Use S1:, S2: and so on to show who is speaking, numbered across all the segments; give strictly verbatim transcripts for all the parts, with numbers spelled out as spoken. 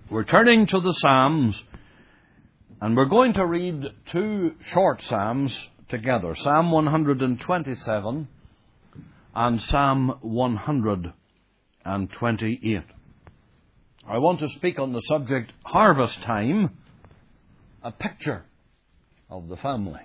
S1: We're turning to the Psalms, and we're going to read two short Psalms together, Psalm one hundred twenty-seven and Psalm one hundred twenty-eight. I want to speak on the subject, Harvest Time, a picture of the family.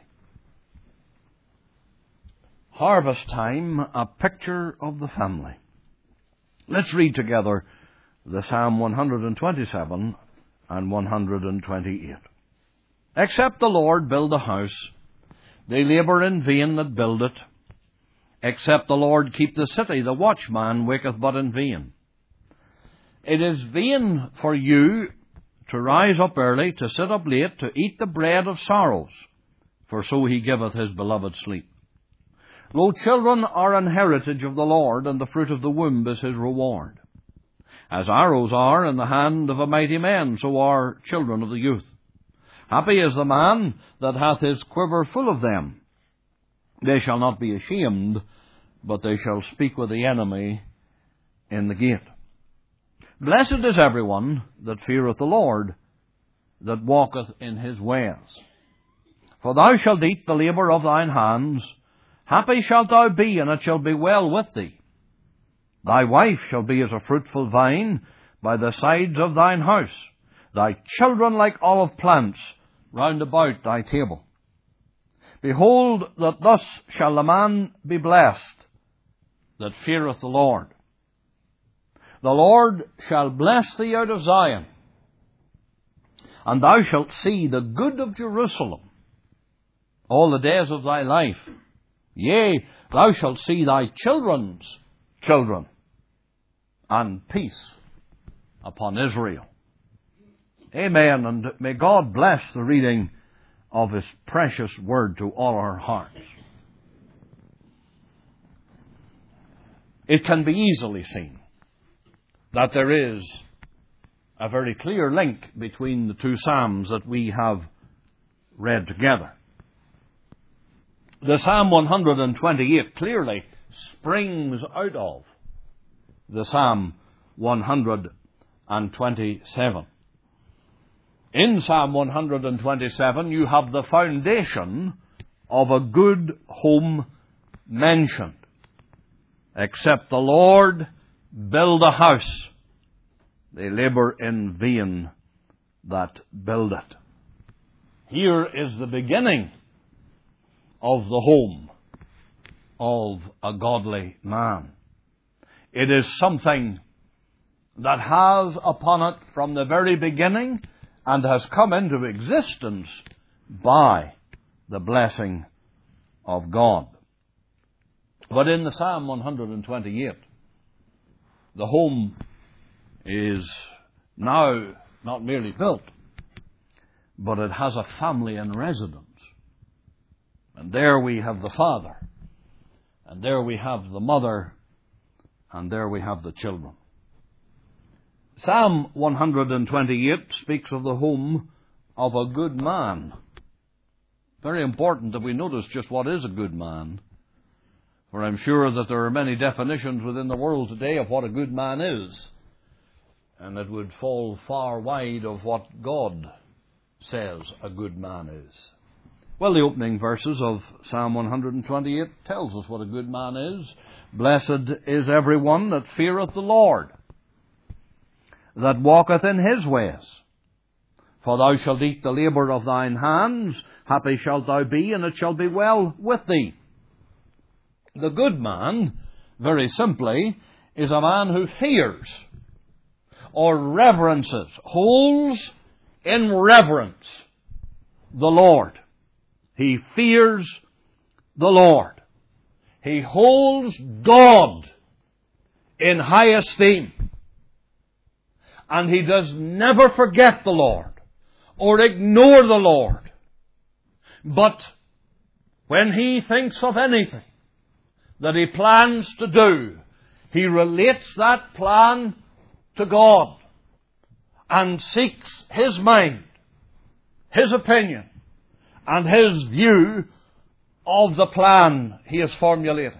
S1: Harvest Time, a picture of the family. Let's read together the Psalm one hundred twenty-seven and one hundred twenty-eight. Except the Lord build a house, they labour in vain that build it. Except the Lord keep the city, the watchman waketh but in vain. It is vain for you to rise up early, to sit up late, to eat the bread of sorrows, for so he giveth his beloved sleep. Lo, children are an heritage of the Lord, and the fruit of the womb is his reward. As arrows are in the hand of a mighty man, so are children of the youth. Happy is the man that hath his quiver full of them. They shall not be ashamed, but they shall speak with the enemy in the gate. Blessed is everyone that feareth the Lord, that walketh in his ways. For thou shalt eat the labour of thine hands. Happy shalt thou be, and it shall be well with thee. Thy wife shall be as a fruitful vine by the sides of thine house, thy children like olive plants round about thy table. Behold, that thus shall the man be blessed that feareth the Lord. The Lord shall bless thee out of Zion, and thou shalt see the good of Jerusalem all the days of thy life. Yea, thou shalt see thy children's children, and peace upon Israel. Amen, and may God bless the reading of his precious word to all our hearts. It can be easily seen that there is a very clear link between the two Psalms that we have read together. The Psalm one hundred twenty-eight clearly springs out of the Psalm one hundred twenty-seven. In Psalm one hundred twenty-seven, you have the foundation of a good home mentioned. Except the Lord build a house, they labour in vain that build it. Here is the beginning of the home of a godly man. It is something that has upon it from the very beginning and has come into existence by the blessing of God. But in the Psalm one hundred twenty-eight, the home is now not merely built, but it has a family in residence. And there we have the father, and there we have the mother, and there we have the children. Psalm one hundred twenty-eight speaks of the home of a good man. Very important that we notice just what is a good man. For I'm sure that there are many definitions within the world today of what a good man is, and it would fall far wide of what God says a good man is. Well, the opening verses of Psalm one hundred twenty-eight tells us what a good man is. Blessed is everyone that feareth the Lord, that walketh in his ways. For thou shalt eat the labour of thine hands. Happy shalt thou be, and it shall be well with thee. The good man, very simply, is a man who fears or reverences, holds in reverence the Lord. He fears the Lord. He holds God in high esteem. And he does never forget the Lord or ignore the Lord. But when he thinks of anything that he plans to do, he relates that plan to God and seeks his mind, his opinion, and his view of the plan he is formulating.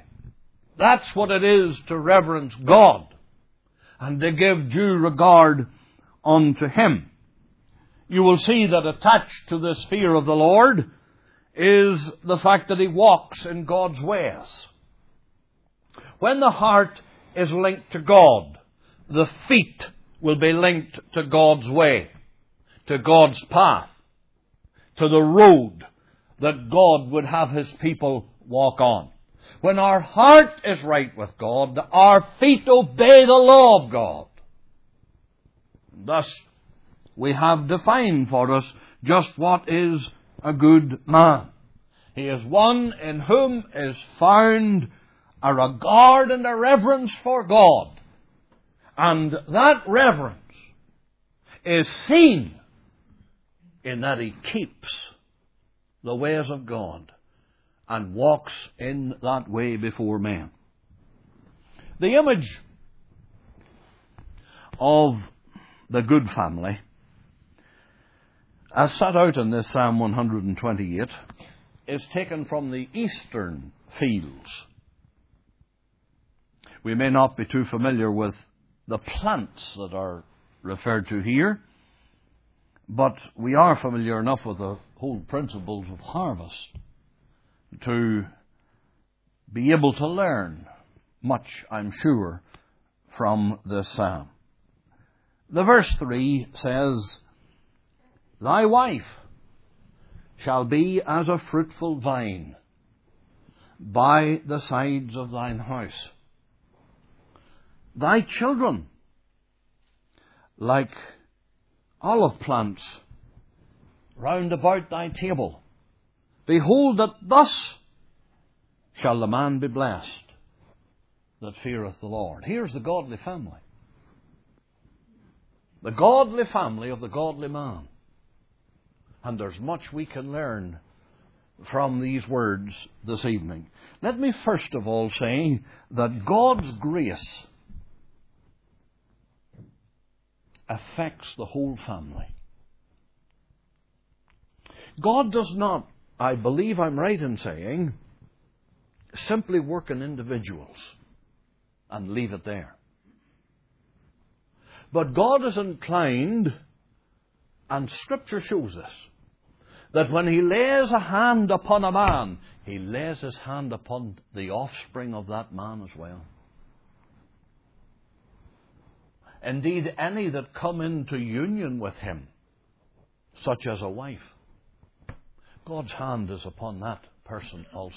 S1: That's what it is to reverence God and to give due regard unto him. You will see that attached to this fear of the Lord is the fact that he walks in God's ways. When the heart is linked to God, the feet will be linked to God's way, to God's path, to the road that God would have his people walk on. When our heart is right with God, our feet obey the law of God. Thus, we have defined for us just what is a good man. He is one in whom is found a regard and a reverence for God. And that reverence is seen in that he keeps the ways of God and walks in that way before men. The image of the good family, as set out in this Psalm one hundred twenty-eight, is taken from the eastern fields. We may not be too familiar with the plants that are referred to here, but we are familiar enough with the whole principles of harvest to be able to learn much, I'm sure, from this psalm. The verse three says, Thy wife shall be as a fruitful vine by the sides of thine house. Thy children like olive plants round about thy table. Behold that thus shall the man be blessed that feareth the Lord. Here's the godly family. The godly family of the godly man. And there's much we can learn from these words this evening. Let me first of all say that God's grace affects the whole family. God does not, I believe I'm right in saying, simply work in individuals and leave it there. But God is inclined, and Scripture shows this, that when He lays a hand upon a man, He lays His hand upon the offspring of that man as well. Indeed, any that come into union with Him, such as a wife, God's hand is upon that person also.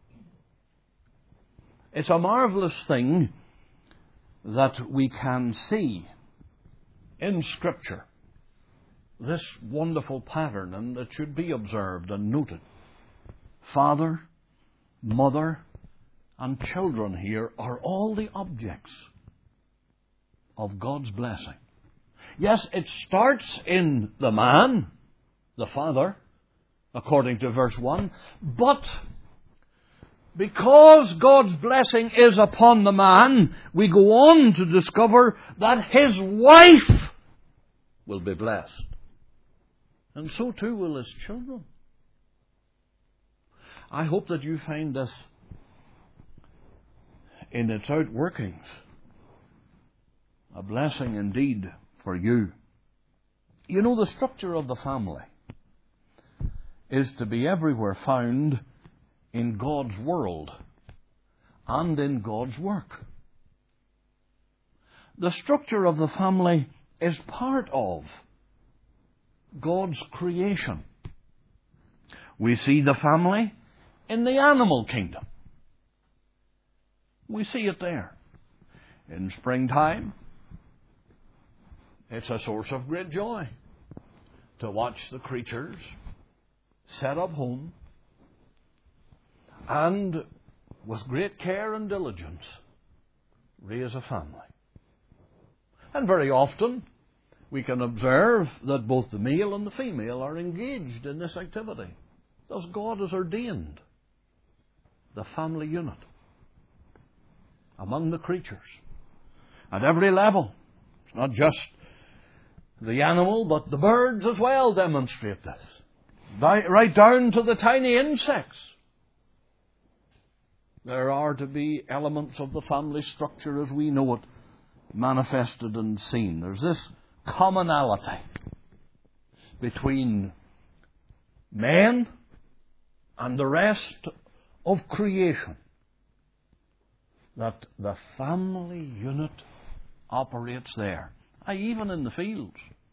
S1: It's a marvelous thing that we can see in Scripture, this wonderful pattern, and it should be observed and noted. Father, mother, and children here are all the objects of God's blessing. Yes, it starts in the man, the father, according to verse one, but because God's blessing is upon the man, we go on to discover that his wife will be blessed. And so too will his children. I hope that you find this in its outworkings a blessing indeed for you. You know, the structure of the family is to be everywhere found in God's world and in God's work. The structure of the family is part of God's creation. We see the family in the animal kingdom. We see it there. In springtime, it's a source of great joy to watch the creatures set up home and with great care and diligence raise a family. And very often we can observe that both the male and the female are engaged in this activity. Thus God has ordained the family unit among the creatures at every level. It's not just the animal, but the birds as well demonstrate this. Right down to the tiny insects. There are to be elements of the family structure as we know it manifested and seen. There's this commonality between men and the rest of creation, that the family unit operates there, aye, even in the fields.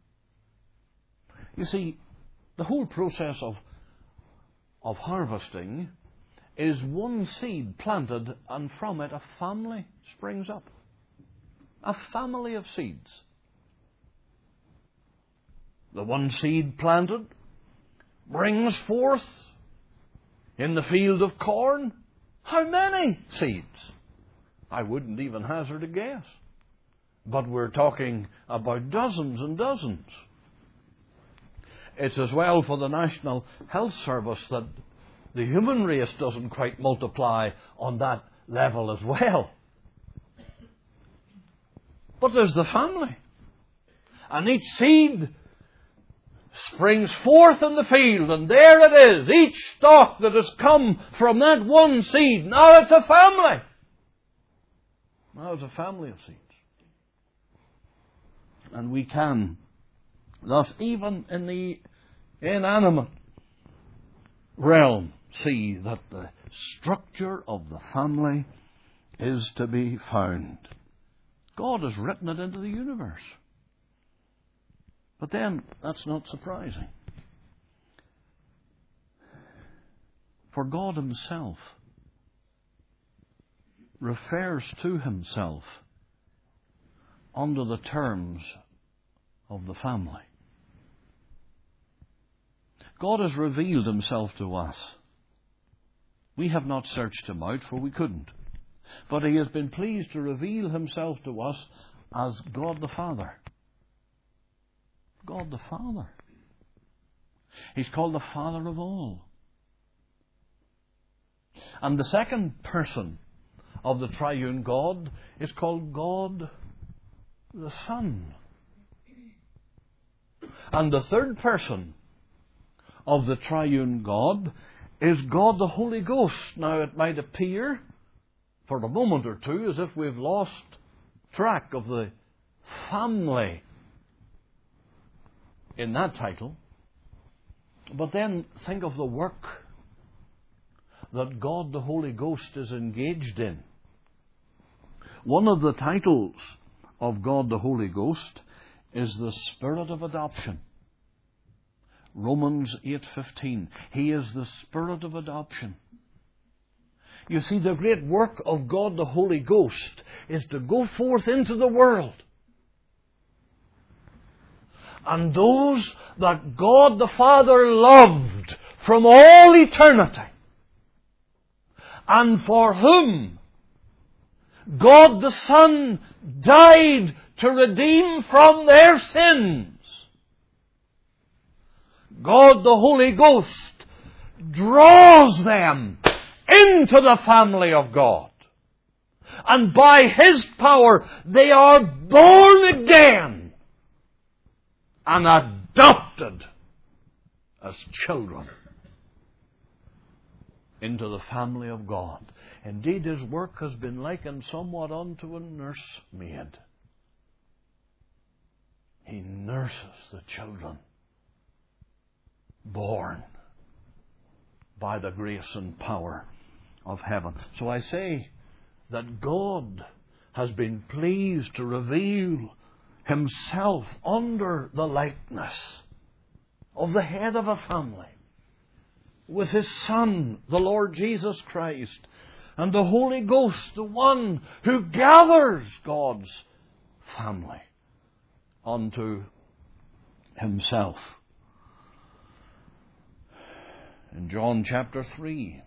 S1: You see, the whole process of, of harvesting is one seed planted, and from it a family springs up. A family of seeds. The one seed planted brings forth in the field of corn how many seeds? I wouldn't even hazard a guess. But we're talking about dozens and dozens. It's as well for the National Health Service that the human race doesn't quite multiply on that level as well. But there's the family. And each seed springs forth in the field, and there it is, each stalk that has come from that one seed. Now it's a family. Now it's a family of seeds. And we can, thus, even in the inanimate realm, see that the structure of the family is to be found. God has written it into the universe. But then, that's not surprising. For God Himself refers to Himself under the terms of the family. God has revealed Himself to us. We have not searched Him out, for we couldn't. But He has been pleased to reveal Himself to us as God the Father. God the Father. He's called the Father of all. And the second person of the triune God is called God the Son. And the third person of the triune God is God the Holy Ghost. Now it might appear for a moment or two as if we've lost track of the family in that title. But then think of the work that God the Holy Ghost is engaged in. One of the titles of God the Holy Ghost is the Spirit of adoption. Romans eight fifteen. He is the Spirit of adoption. You see, the great work of God the Holy Ghost is to go forth into the world. And those that God the Father loved from all eternity, and for whom God the Son died to redeem from their sins, God the Holy Ghost draws them into the family of God. And by His power they are born again and adopted as children into the family of God. Indeed, His work has been likened somewhat unto a nursemaid. He nurses the children born by the grace and power of heaven. So I say that God has been pleased to reveal Himself under the likeness of the head of a family, with His Son, the Lord Jesus Christ, and the Holy Ghost, the one who gathers God's family unto Himself. In John chapter three,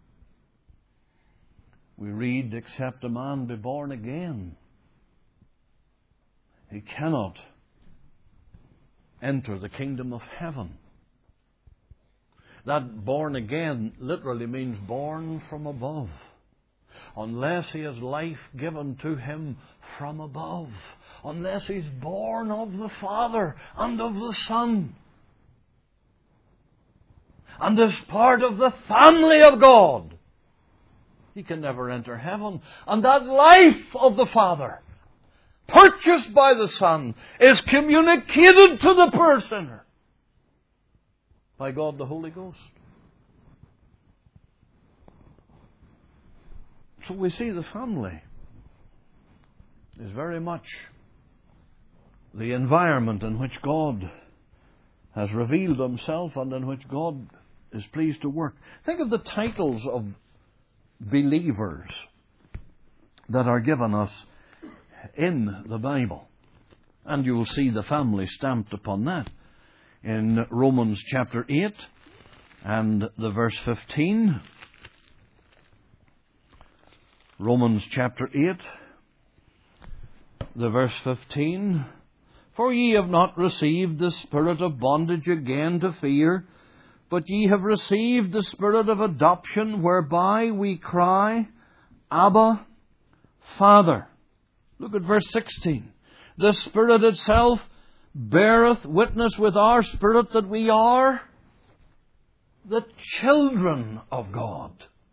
S1: we read, except a man be born again, he cannot enter the kingdom of heaven. That born again literally means born from above. Unless he has life given to him from above. Unless he's born of the Father and of the Son. And is part of the family of God, he can never enter heaven. And that life of the Father purchased by the Son, is communicated to the poor sinner by God the Holy Ghost. So we see the family is very much the environment in which God has revealed Himself and in which God is pleased to work. Think of the titles of believers that are given us in the Bible. And you will see the family stamped upon that in Romans chapter eight and the verse fifteen. Romans chapter eight, the verse fifteen. For ye have not received the spirit of bondage again to fear, but ye have received the spirit of adoption, whereby we cry, Abba, Father. Look at verse sixteen. The Spirit itself beareth witness with our spirit that we are the children of God.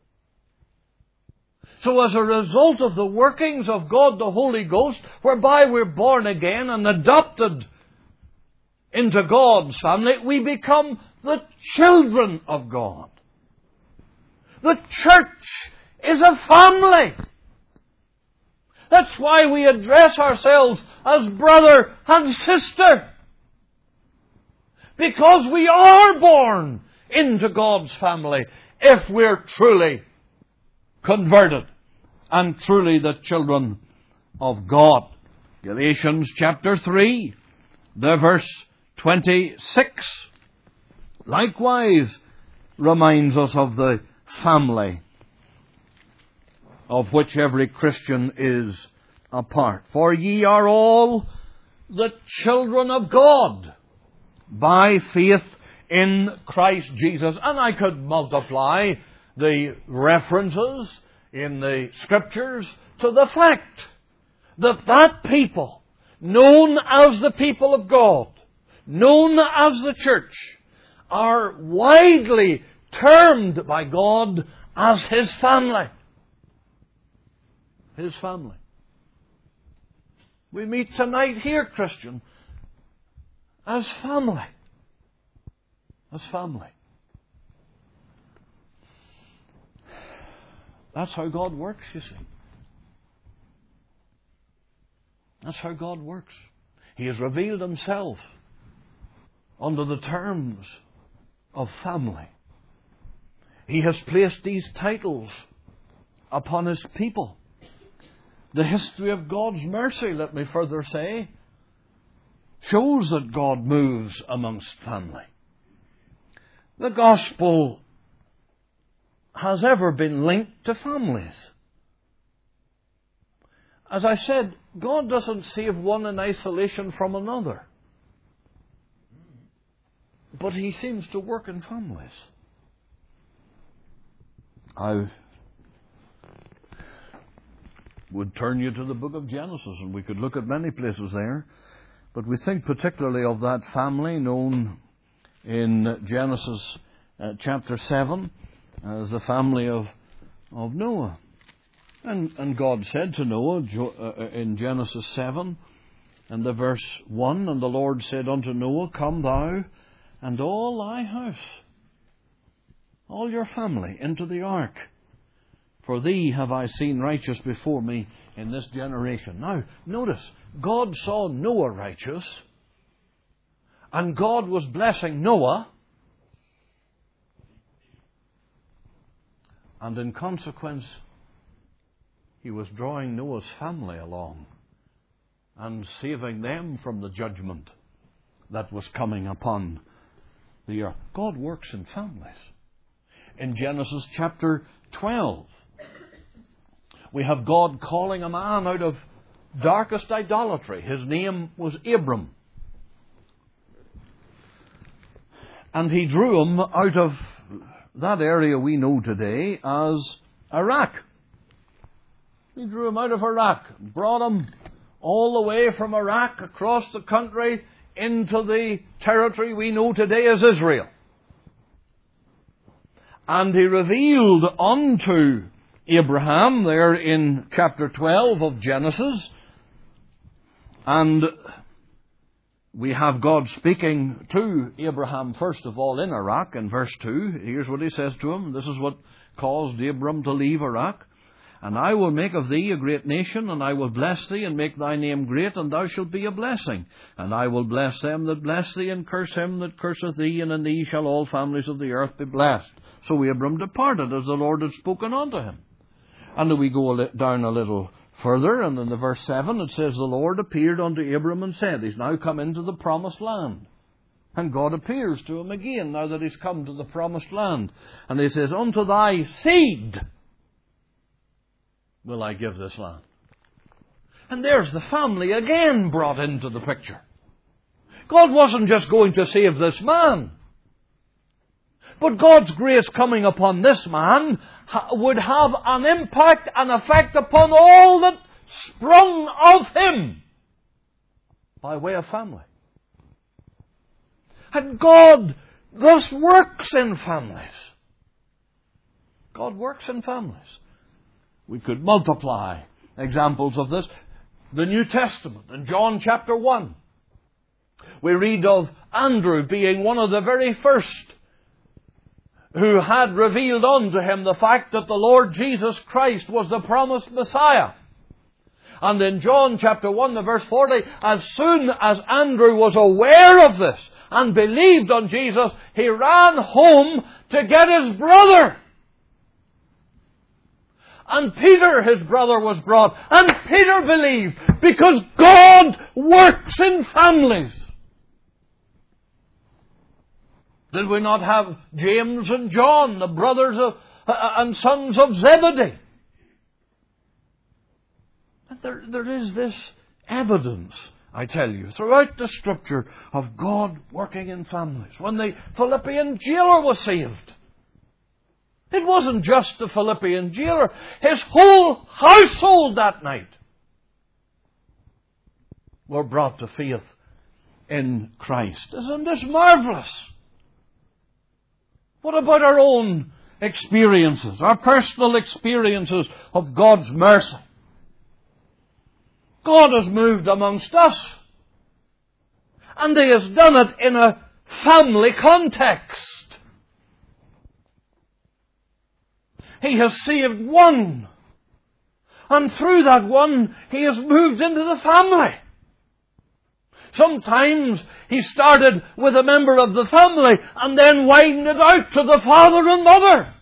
S1: So as a result of the workings of God the Holy Ghost, whereby we're born again and adopted into God's family, we become the children of God. The church is a family. That's why we address ourselves as brother and sister. Because we are born into God's family if we're truly converted and truly the children of God. Galatians chapter three, the verse twenty-six, likewise reminds us of the family of which every Christian is a part. For ye are all the children of God by faith in Christ Jesus. And I could multiply the references in the Scriptures to the fact that that people, known as the people of God, known as the church, are widely termed by God as His family. His family. We meet tonight here, Christian, as family. As family. That's how God works, you see. That's how God works. He has revealed Himself under the terms of family. He has placed these titles upon His people. The history of God's mercy, let me further say, shows that God moves amongst family. The gospel has ever been linked to families. As I said, God doesn't save one in isolation from another. But He seems to work in families. I would turn you to the book of Genesis, and we could look at many places there. But we think particularly of that family known in Genesis uh, chapter seven as the family of, of Noah. And, and God said to Noah uh, in Genesis seven, and the verse one, and the Lord said unto Noah, Come thou and all thy house, all your family, into the ark. For thee have I seen righteous before me in this generation. Now, notice, God saw Noah righteous, and God was blessing Noah, and in consequence, He was drawing Noah's family along and saving them from the judgment that was coming upon the earth. God works in families. In Genesis chapter twelve, we have God calling a man out of darkest idolatry. His name was Abram. And He drew him out of that area we know today as Iraq. He drew him out of Iraq, brought him all the way from Iraq across the country into the territory we know today as Israel. And He revealed unto Abraham, there in chapter twelve of Genesis, And we have God speaking to Abraham, first of all, in Iraq, in verse two. Here's what he says to him. This is what caused Abram to leave Iraq. And I will make of thee a great nation, and I will bless thee, and make thy name great, and thou shalt be a blessing. And I will bless them that bless thee, and curse him that curseth thee, and in thee shall all families of the earth be blessed. So Abram departed, as the Lord had spoken unto him. And we go down a little further, and in the verse seven it says, the Lord appeared unto Abram and said, he's now come into the promised land. And God appears to him again, now that he's come to the promised land. And he says, unto thy seed will I give this land. And there's the family again brought into the picture. God wasn't just going to save this man, but God's grace coming upon this man would have an impact and effect upon all that sprung of him by way of family. And God thus works in families. God works in families. We could multiply examples of this. The New Testament, in John chapter one, we read of Andrew being one of the very first who had revealed unto him the fact that the Lord Jesus Christ was the promised Messiah. And in John chapter one, the verse forty, as soon as Andrew was aware of this and believed on Jesus, he ran home to get his brother. And Peter, his brother, was brought. And Peter believed, because God works in families. Did we not have James and John, the brothers of, uh, and sons of Zebedee? And there, there is this evidence, I tell you, throughout the Scripture of God working in families. When the Philippian jailer was saved, it wasn't just the Philippian jailer. His whole household that night were brought to faith in Christ. Isn't this marvelous? What about our own experiences, our personal experiences of God's mercy? God has moved amongst us, and He has done it in a family context. He has saved one, and through that one, He has moved into the family. Sometimes He started with a member of the family and then widened it out to the father and mother.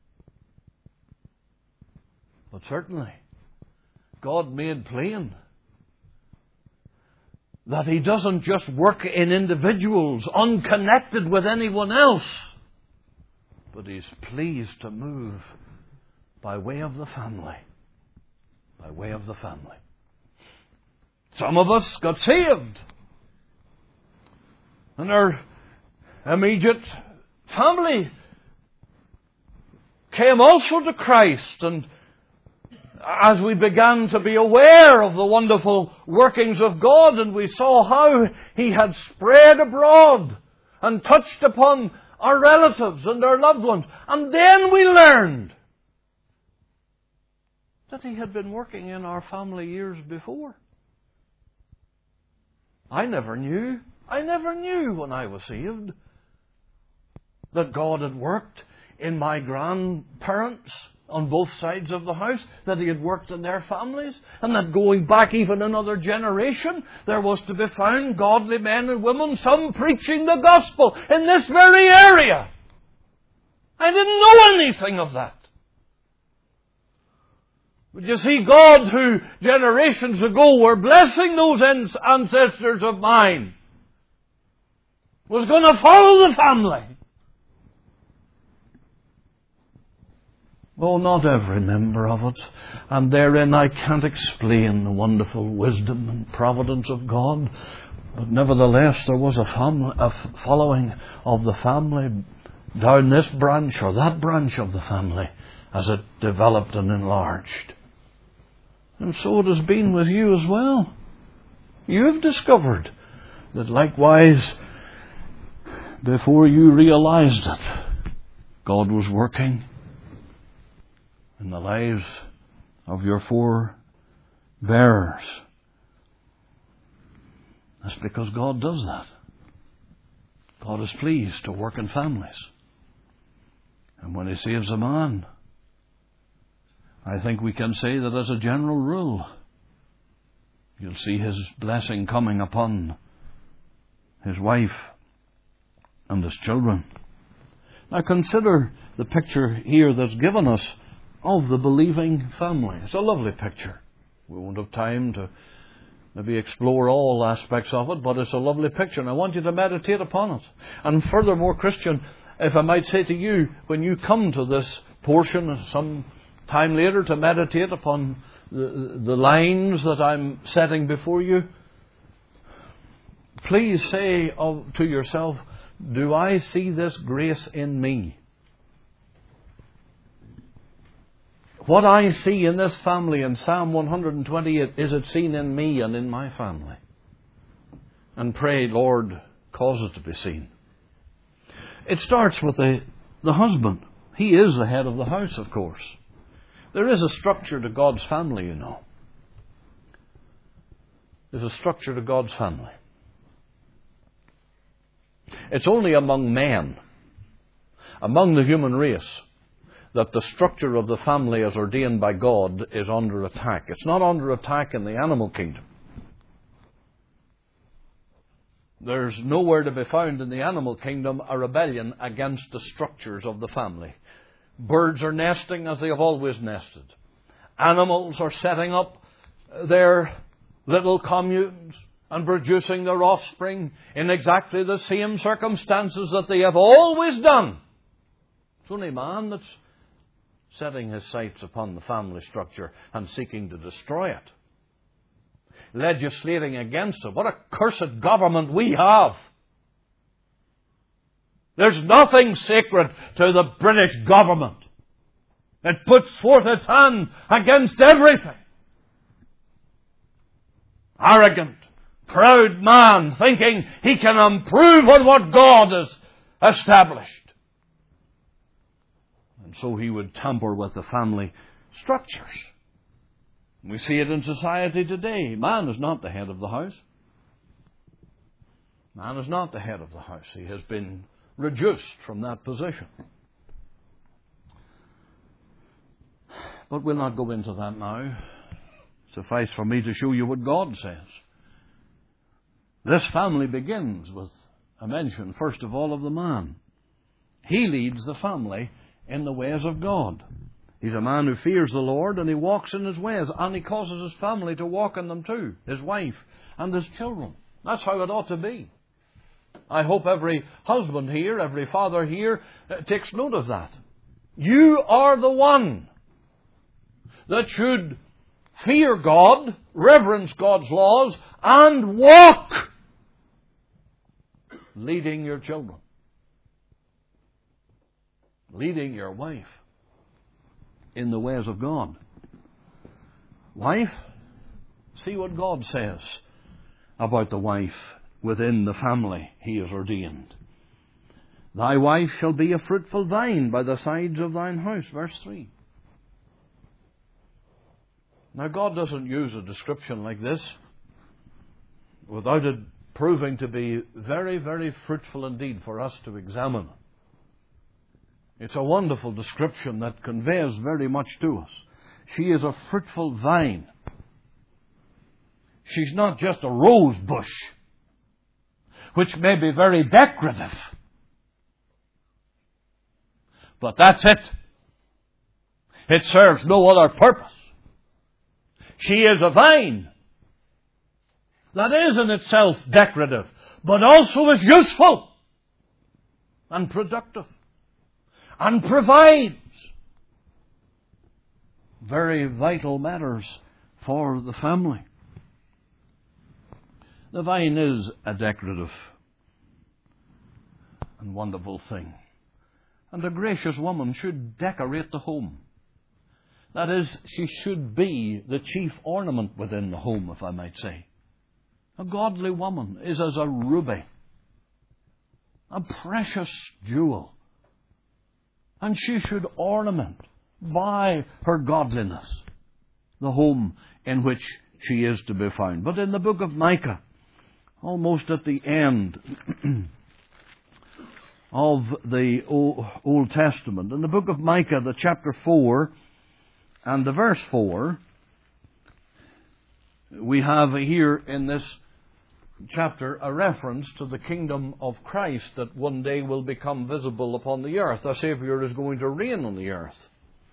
S1: But certainly, God made plain that He doesn't just work in individuals unconnected with anyone else, but He's pleased to move by way of the family. By way of the family. Some of us got saved, and our immediate family came also to Christ. And as we began to be aware of the wonderful workings of God, and we saw how He had spread abroad and touched upon our relatives and our loved ones, and then we learned that He had been working in our family years before. I never knew, I never knew when I was saved that God had worked in my grandparents on both sides of the house, that He had worked in their families, and that going back even another generation, there was to be found godly men and women, some preaching the gospel in this very area. I didn't know anything of that. But you see, God, who generations ago were blessing those ancestors of mine, was going to follow the family. Oh, not every member of it. And therein I can't explain the wonderful wisdom and providence of God. But nevertheless, there was a, family, a following of the family down this branch or that branch of the family as it developed and enlarged. And so it has been with you as well. You've discovered that likewise, before you realized it, God was working in the lives of your forebearers. That's because God does that. God is pleased to work in families. And when He saves a man, I think we can say that as a general rule, you'll see His blessing coming upon his wife and his children. Now consider the picture here that's given us of the believing family. It's a lovely picture. We won't have time to maybe explore all aspects of it, but it's a lovely picture, and I want you to meditate upon it. And furthermore, Christian, if I might say to you, when you come to this portion some time later to meditate upon the, the lines that I'm setting before you, please say of, to yourself, do I see this grace in me? What I see in this family in Psalm one hundred twenty-eight, is it seen in me and in my family? And pray, Lord, cause it to be seen. It starts with the, the husband. He is the head of the house, of course. There is a structure to God's family, you know. There's a structure to God's family. It's only among men, among the human race, that the structure of the family as ordained by God is under attack. It's not under attack in the animal kingdom. There's nowhere to be found in the animal kingdom a rebellion against the structures of the family. Birds are nesting as they have always nested. Animals are setting up their little communes and producing their offspring in exactly the same circumstances that they have always done. It's only man that's setting his sights upon the family structure and seeking to destroy it, legislating against it. What a cursed government we have! There's nothing sacred to the British government. It puts forth its hand against everything. Arrogant, proud man thinking he can improve on what God has established. And so he would tamper with the family structures. We see it in society today. Man is not the head of the house. Man is not the head of the house. He has been reduced from that position. But we'll not go into that now. Suffice for me to show you what God says. This family begins with a mention, first of all, of the man. He leads the family in the ways of God. He's a man who fears the Lord, and he walks in His ways, and he causes his family to walk in them too, his wife and his children. That's how it ought to be. I hope every husband here, every father here uh, takes note of that. You are the one that should fear God, reverence God's laws, and walk leading your children, leading your wife in the ways of God. Wife, see what God says about the wife within the family He has ordained. Thy wife shall be a fruitful vine by the sides of thine house. Verse three. Now God doesn't use a description like this without it proving to be very, very fruitful indeed for us to examine. It's a wonderful description that conveys very much to us. She is a fruitful vine. She's not just a rose bush, which may be very decorative. But that's it. It serves no other purpose. She is a vine that is in itself decorative, but also is useful and productive and provides very vital matters for the family. The vine is a decorative and wonderful thing. And a gracious woman should decorate the home. That is, she should be the chief ornament within the home, if I might say. A godly woman is as a ruby, a precious jewel. And she should ornament by her godliness the home in which she is to be found. But in the book of Micah, almost at the end of the Old Testament. In the book of Micah, the chapter four and the verse four, we have here in this chapter a reference to the kingdom of Christ that one day will become visible upon the earth. The Saviour is going to reign on the earth.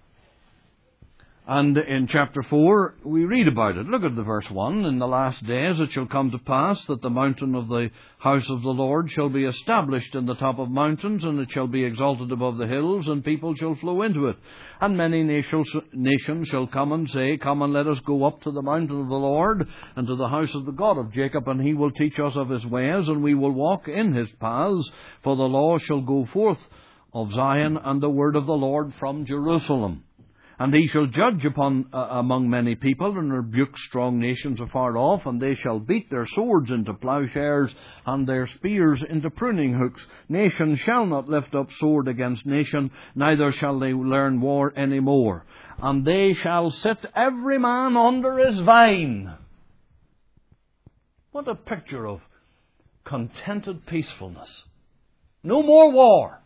S1: And in chapter four, we read about it. Look at the verse one. In the last days it shall come to pass that the mountain of the house of the Lord shall be established in the top of mountains, and it shall be exalted above the hills, and people shall flow into it. And many nations, nations shall come and say, Come and let us go up to the mountain of the Lord, and to the house of the God of Jacob, and he will teach us of his ways, and we will walk in his paths. For the law shall go forth of Zion, and the word of the Lord from Jerusalem. And he shall judge upon uh, among many people, and rebuke strong nations afar off, and they shall beat their swords into plowshares, and their spears into pruning hooks. Nation shall not lift up sword against nation, neither shall they learn war any more. And they shall sit every man under his vine. What a picture of contented peacefulness. No more war.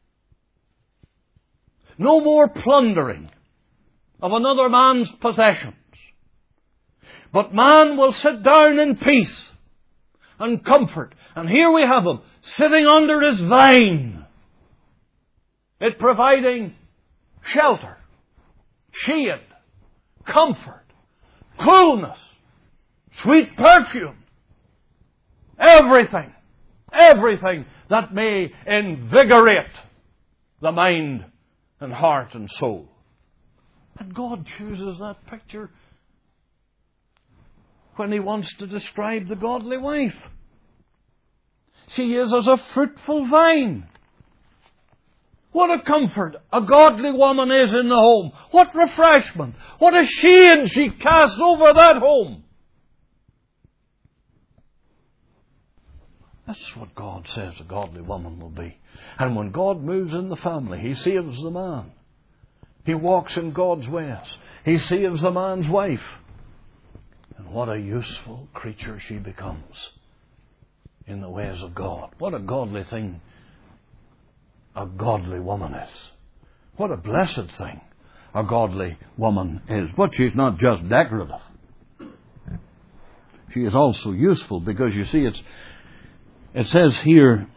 S1: No more plundering of another man's possessions. But man will sit down in peace and comfort. And here we have him, sitting under his vine. It providing shelter, shade, comfort, coolness, sweet perfume. Everything, everything that may invigorate the mind and heart and soul. And God chooses that picture when he wants to describe the godly wife. She is as a fruitful vine. What a comfort a godly woman is in the home. What refreshment. What a shade she casts over that home. That's what God says a godly woman will be. And when God moves in the family, he saves the man. He walks in God's ways. He saves the man's wife. And what a useful creature she becomes in the ways of God. What a godly thing a godly woman is. What a blessed thing a godly woman is. But she's not just decorative. She is also useful, because you see it's, it says here,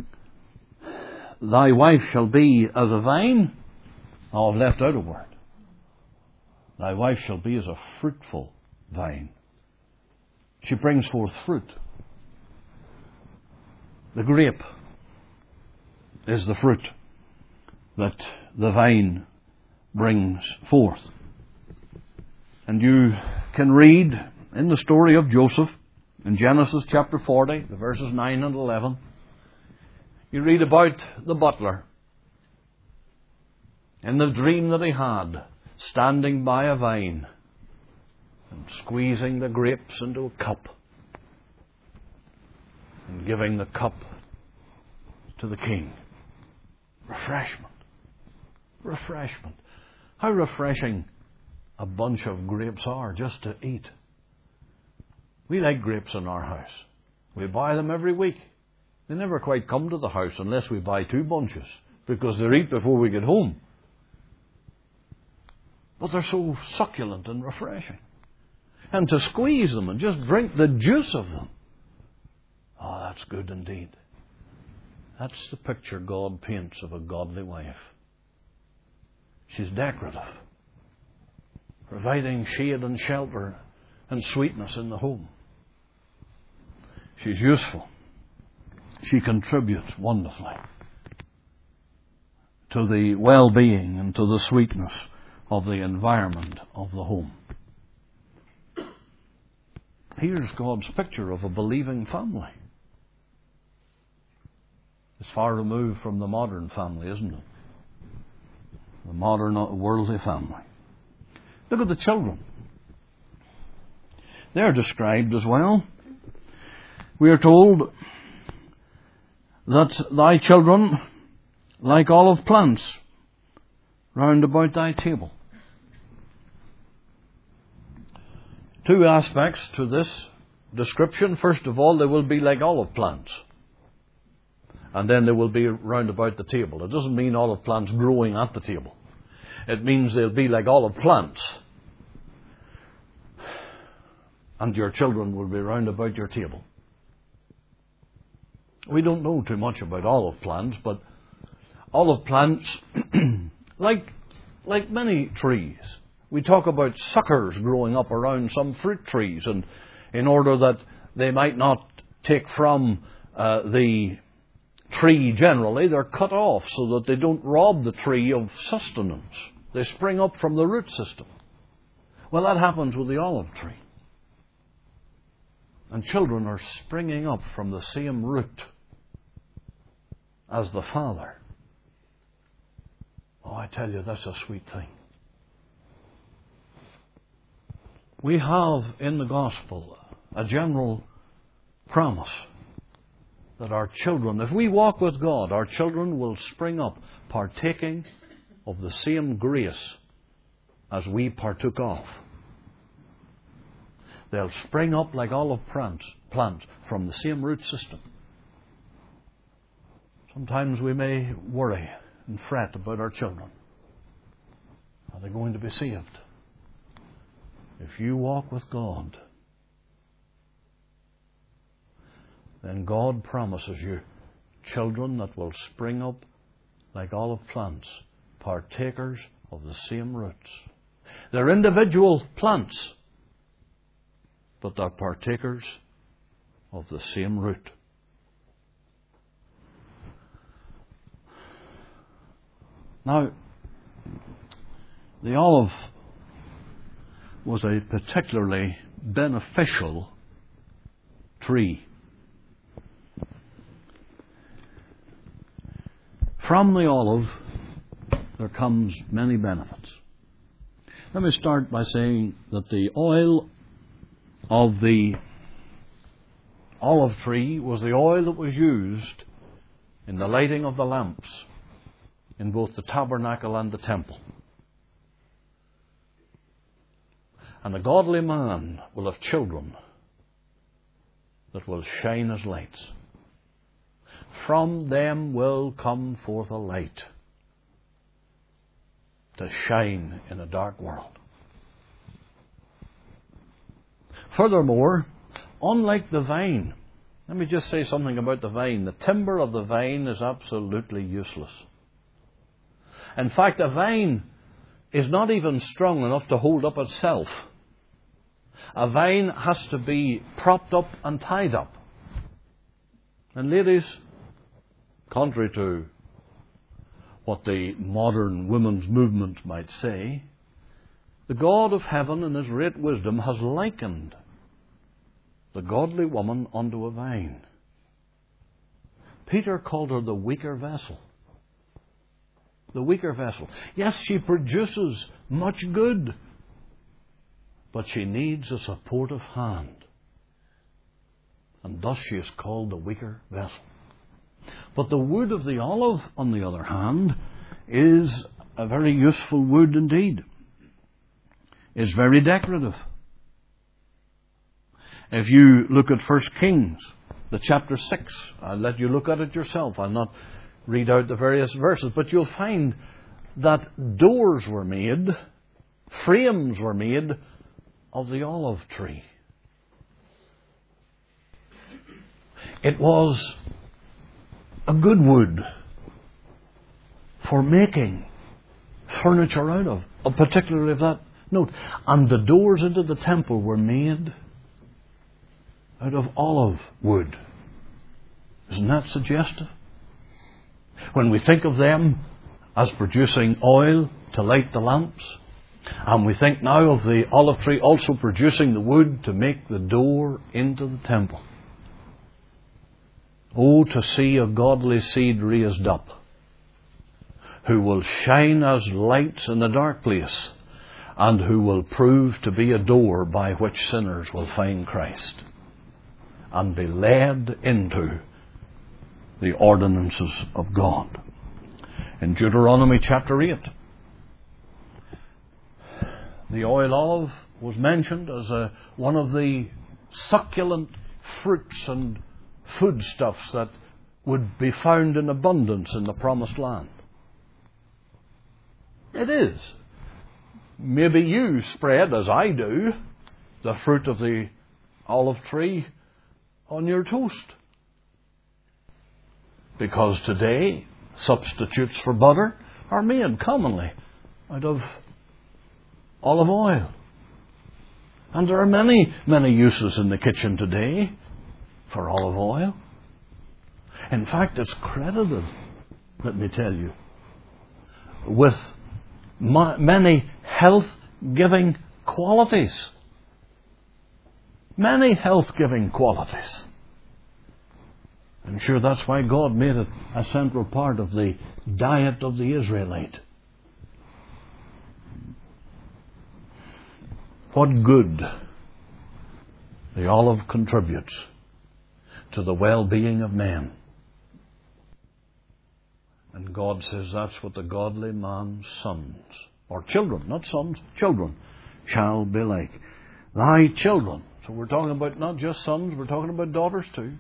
S1: thy wife shall be as a vine. Oh, I've left out a word. Thy wife shall be as a fruitful vine. She brings forth fruit. The grape is the fruit that the vine brings forth. And you can read in the story of Joseph in Genesis chapter forty, the verses nine and eleven. You read about the butler in the dream that he had, standing by a vine and squeezing the grapes into a cup and giving the cup to the king. Refreshment. Refreshment. How refreshing a bunch of grapes are just to eat. We like grapes in our house. We buy them every week. They never quite come to the house unless we buy two bunches, because they're eaten before we get home. But they're so succulent and refreshing. And to squeeze them and just drink the juice of them, oh, that's good indeed. That's the picture God paints of a godly wife. She's decorative, providing shade and shelter and sweetness in the home. She's useful. She contributes wonderfully to the well-being and to the sweetness of the environment of the home. Here's God's picture of a believing family. It's far removed from the modern family, isn't it? The modern worldly family. Look at the children. They're described as well. We are told that thy children, like olive plants, round about thy table. Two aspects to this description, first of all, they will be like olive plants. And then they will be round about the table. It doesn't mean olive plants growing at the table. It means they'll be like olive plants. And your children will be round about your table. We don't know too much about olive plants, but olive plants, like, like many trees, we talk about suckers growing up around some fruit trees, and in order that they might not take from uh, the tree generally, they're cut off so that they don't rob the tree of sustenance. They spring up from the root system. Well, that happens with the olive tree. And children are springing up from the same root as the Father. Oh, I tell you, that's a sweet thing. We have in the gospel a general promise that our children, if we walk with God, our children will spring up partaking of the same grace as we partook of. They'll spring up like olive plants, plants from the same root system. Sometimes we may worry and fret about our children. Are they going to be saved? If you walk with God, then God promises you children that will spring up like olive plants, partakers of the same roots. They're individual plants, but they're partakers of the same root. Now, the olive was a particularly beneficial tree. From the olive, there comes many benefits. Let me start by saying that the oil of the olive tree was the oil that was used in the lighting of the lamps in both the tabernacle and the temple. And a godly man will have children that will shine as lights. From them will come forth a light to shine in a dark world. Furthermore, unlike the vine, let me just say something about the vine. The timber of the vine is absolutely useless. In fact, a vine is not even strong enough to hold up itself. A vine has to be propped up and tied up. And ladies, contrary to what the modern women's movement might say, the God of heaven in His great wisdom has likened the godly woman unto a vine. Peter called her the weaker vessel. The weaker vessel. Yes, she produces much good, but she needs a supportive hand. And thus she is called the weaker vessel. But the wood of the olive, on the other hand, is a very useful wood indeed. It's very decorative. If you look at First Kings, the chapter six, I'll let you look at it yourself. I'll not read out the various verses, but you'll find that doors were made, frames were made of the olive tree. It was a good wood for making furniture out of, particularly of that note. And the doors into the temple were made out of olive wood. Isn't that suggestive? When we think of them as producing oil to light the lamps, and we think now of the olive tree also producing the wood to make the door into the temple. Oh, to see a godly seed raised up, who will shine as lights in a dark place, and who will prove to be a door by which sinners will find Christ and be led into the ordinances of God. In Deuteronomy chapter eight, the oil olive was mentioned as a, one of the succulent fruits and foodstuffs that would be found in abundance in the promised land. It is. Maybe you spread, as I do, the fruit of the olive tree on your toast. Because today, substitutes for butter are made commonly out of olive oil. And there are many, many uses in the kitchen today for olive oil. In fact, it's credited, let me tell you, with ma- many health-giving qualities. Many health-giving qualities. I'm sure that's why God made it a central part of the diet of the Israelite. What good the olive contributes to the well-being of man. And God says that's what the godly man's sons, or children, not sons, children, shall be like. Thy children. So we're talking about not just sons, we're talking about daughters too.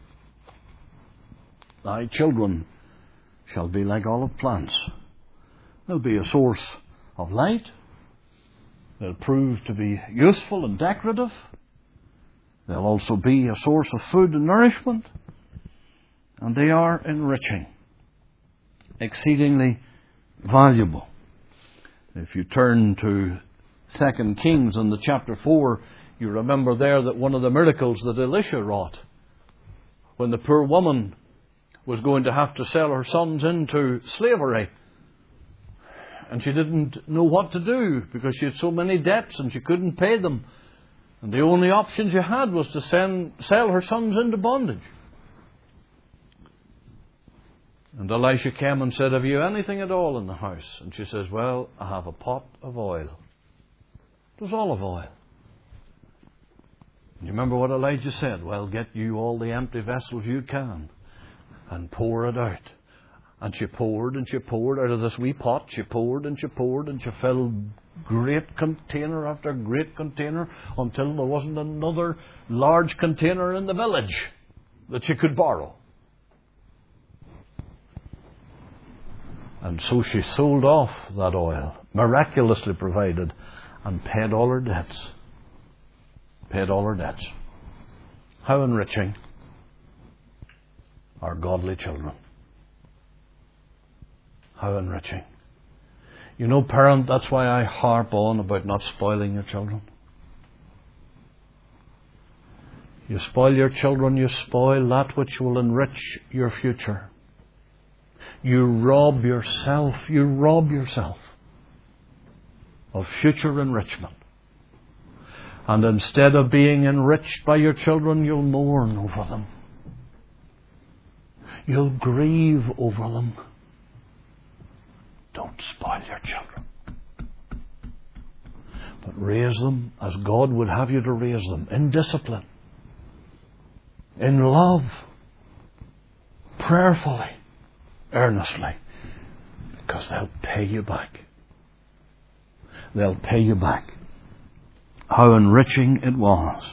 S1: Thy children shall be like olive plants. They'll be a source of light. They'll prove to be useful and decorative. They'll also be a source of food and nourishment. And they are enriching. Exceedingly valuable. If you turn to Second Kings in the chapter four, you remember there that one of the miracles that Elisha wrought, when the poor woman was going to have to sell her sons into slavery, and she didn't know what to do because she had so many debts and she couldn't pay them. And the only option she had was to send, sell her sons into bondage. And Elisha came and said, have you anything at all in the house? And she says, well, I have a pot of oil. It was olive oil. And you remember what Elijah said? Well, get you all the empty vessels you can and pour it out. And she poured and she poured out of this wee pot. She poured and she poured and she filled great container after great container until there wasn't another large container in the village that she could borrow. And so she sold off that oil, miraculously provided, and paid all her debts. Paid all her debts. How enriching are godly children. How enriching. You know, parent, that's why I harp on about not spoiling your children. You spoil your children, you spoil that which will enrich your future. You rob yourself, you rob yourself of future enrichment. And instead of being enriched by your children, you'll mourn over them. You'll grieve over them. Don't spoil your children, but raise them as God would have you to raise them, in discipline, in love, prayerfully, earnestly, because they'll pay you back. They'll pay you back. How enriching it was.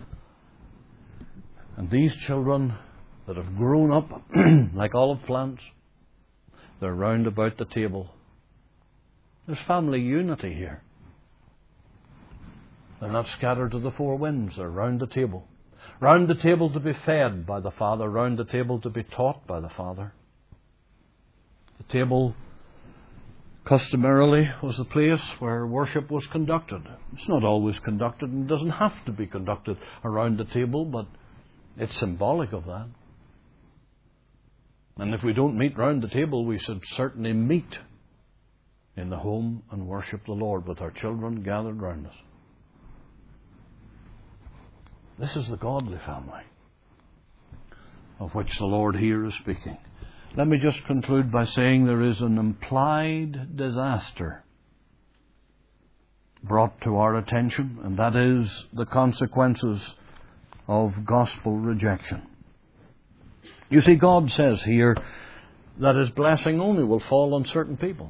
S1: And these children that have grown up like olive plants, they're round about the table. There's family unity here. They're not scattered to the four winds. They're round the table. Round the table to be fed by the Father. Round the table to be taught by the Father. The table customarily was the place where worship was conducted. It's not always conducted and doesn't have to be conducted around the table, but it's symbolic of that. And if we don't meet round the table, we should certainly meet in the home and worship the Lord with our children gathered round us. This is the godly family of which the Lord here is speaking. Let me just conclude by saying there is an implied disaster brought to our attention, and that is the consequences of gospel rejection. You see, God says here that His blessing only will fall on certain people.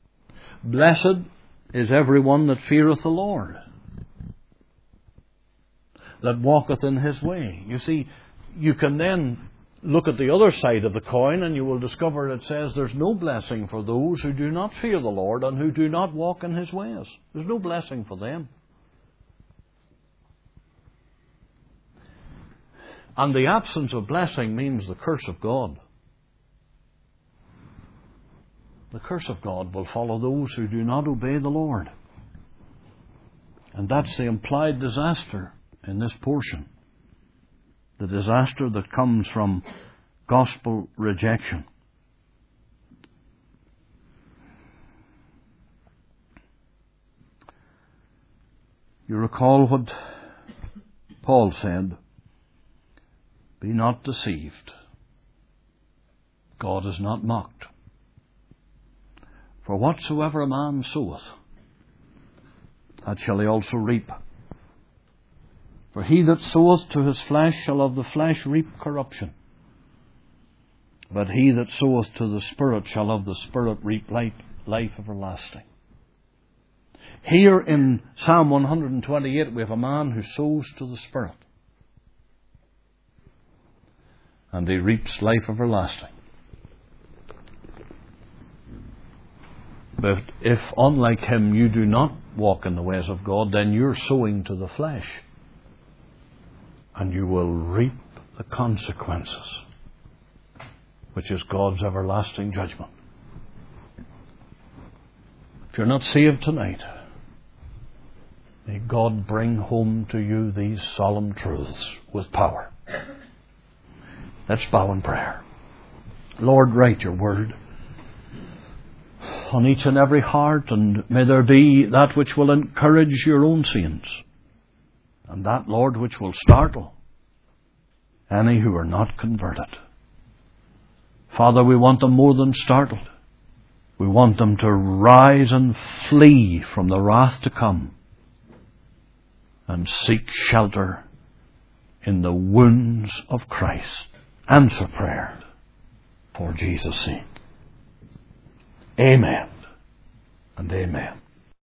S1: Blessed is everyone that feareth the Lord. that walketh in his way. You see, you can then look at the other side of the coin and you will discover it says there's no blessing for those who do not fear the Lord and who do not walk in his ways. There's no blessing for them. And the absence of blessing means the curse of God. The curse of God will follow those who do not obey the Lord. And that's the implied disaster in this portion. The disaster that comes from gospel rejection. You recall what Paul said, "Be not deceived. God is not mocked. For whatsoever a man soweth, that shall he also reap. For he that soweth to his flesh shall of the flesh reap corruption. But he that soweth to the Spirit shall of the Spirit reap life, life everlasting." Here in Psalm one twenty-eight we have a man who sows to the Spirit. And he reaps life everlasting. But if, unlike him, you do not walk in the ways of God, then you're sowing to the flesh. And you will reap the consequences, which is God's everlasting judgment. If you're not saved tonight, may God bring home to you these solemn truths with power. Let's bow in prayer. Lord, write your word on each and every heart, and may there be that which will encourage your own saints, and that, Lord, which will startle any who are not converted. Father, we want them more than startled. We want them to rise and flee from the wrath to come and seek shelter in the wounds of Christ. Answer prayer for Jesus' sake. Amen and amen.